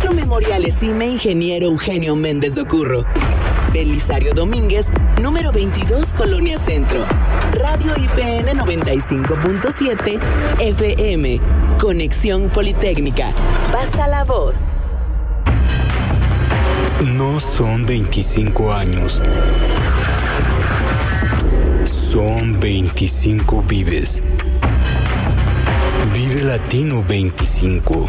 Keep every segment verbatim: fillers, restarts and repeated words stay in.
Centro Memorial Esime Ingeniero Eugenio Méndez Docurro. Belisario Domínguez, número veintidós, Colonia Centro. Radio I P N noventa y cinco punto siete F M. Conexión Politécnica. Pasa la voz. No son veinticinco años. Son veinticinco vives. Vive Latino veinticinco.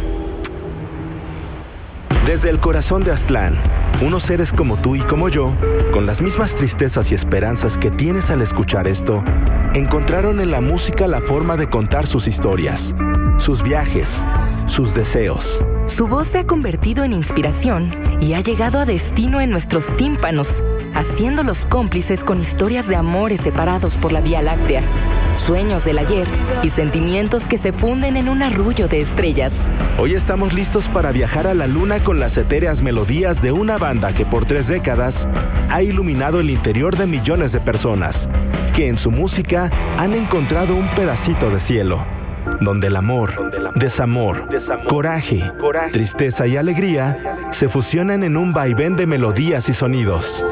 Desde el corazón de Aztlán, unos seres como tú y como yo, con las mismas tristezas y esperanzas que tienes al escuchar esto, encontraron en la música la forma de contar sus historias, sus viajes, sus deseos. Su voz se ha convertido en inspiración y ha llegado a destino en nuestros tímpanos, haciéndolos cómplices con historias de amores separados por la Vía Láctea, sueños del ayer y sentimientos que se funden en un arrullo de estrellas. Hoy estamos listos para viajar a la luna con las etéreas melodías de una banda que por tres décadas ha iluminado el interior de millones de personas, que en su música han encontrado un pedacito de cielo, donde el amor, desamor, coraje, tristeza y alegría se fusionan en un vaivén de melodías y sonidos.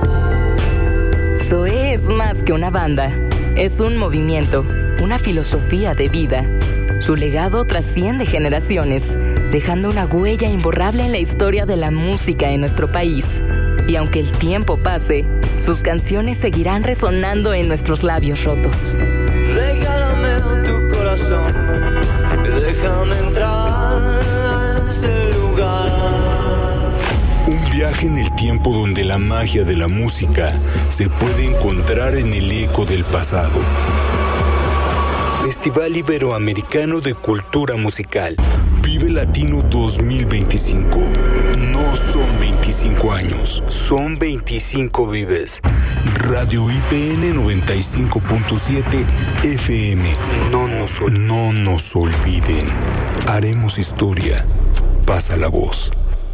Zoé es más que una banda, es un movimiento, una filosofía de vida. Su legado trasciende generaciones, dejando una huella imborrable en la historia de la música en nuestro país. Y aunque el tiempo pase, sus canciones seguirán resonando en nuestros labios rotos. Regálame tu corazón, déjame entrar a ese lugar. Un viaje en el tiempo donde la magia de la música se puede encontrar en el eco del pasado. Festival Iberoamericano de Cultura Musical. Vive Latino dos mil veinticinco. No son veinticinco años, son veinticinco vives. Radio I P N noventa y cinco punto siete F M. No nos, no nos olviden. Haremos historia. Pasa la voz.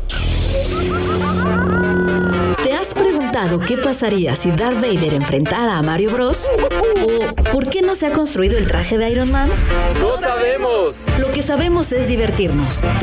¿Te has preguntado qué pasaría si Darth Vader enfrentara a Mario Bros? ¿O por qué no se ha construido el traje de Iron Man? ¡No sabemos! Lo que sabemos es divertirnos.